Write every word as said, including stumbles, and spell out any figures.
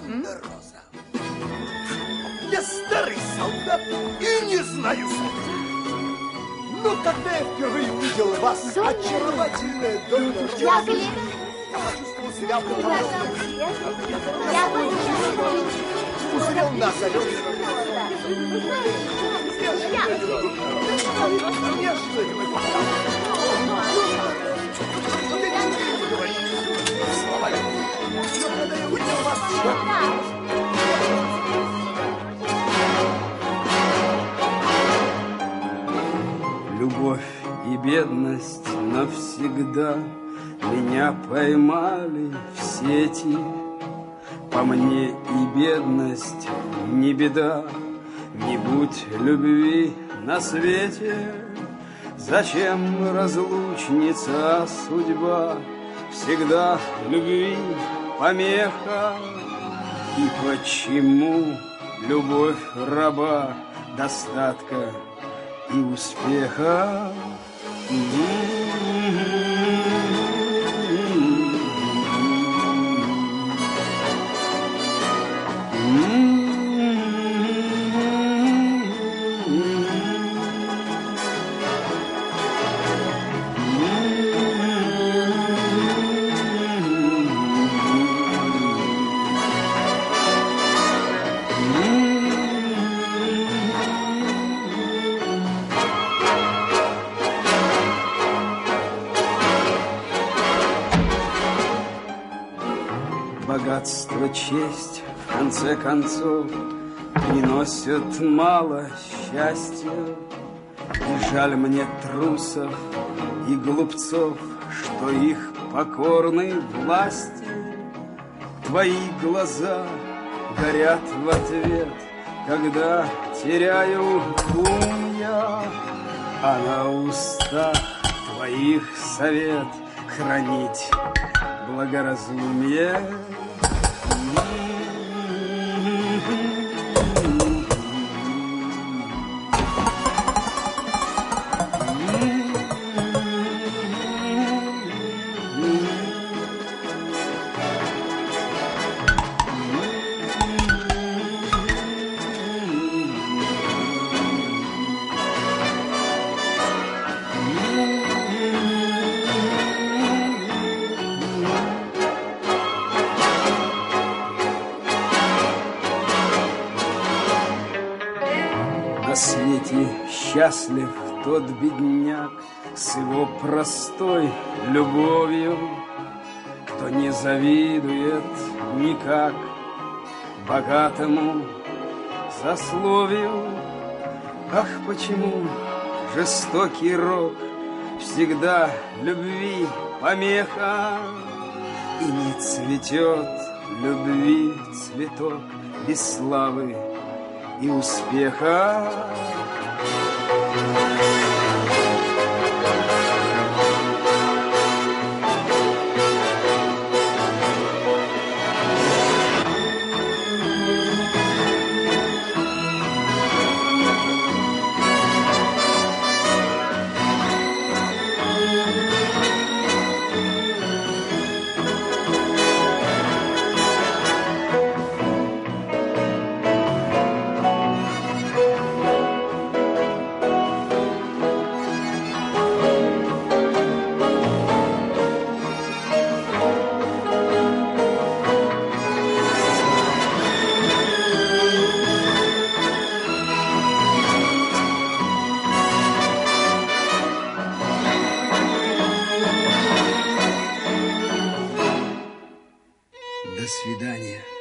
Роза. Я старый солдат и не знаю слов. Но когда я впервые увидел вас, очаровательная доктор Роза, я почувствовал себя узрел нас, Любовь и бедность навсегда меня поймали в сети. По мне и бедность не беда, не будь любви на свете. Зачем разлучница судьба, всегда любви помеха? И почему любовь раба достатка и успеха? Богатство, честь, в конце концов, приносят мало счастья. И жаль мне трусов и глупцов, что их покорны власти. Твои глаза горят в ответ, когда теряю ум я, а на устах твоих совет хранить благоразумие. На свете счастлив тот бедняк с его простой любовью, кто не завидует никак богатому сословию. Ах, почему жестокий рок всегда любви помеха, и не цветет любви цветок без славы и успеха. До свидания.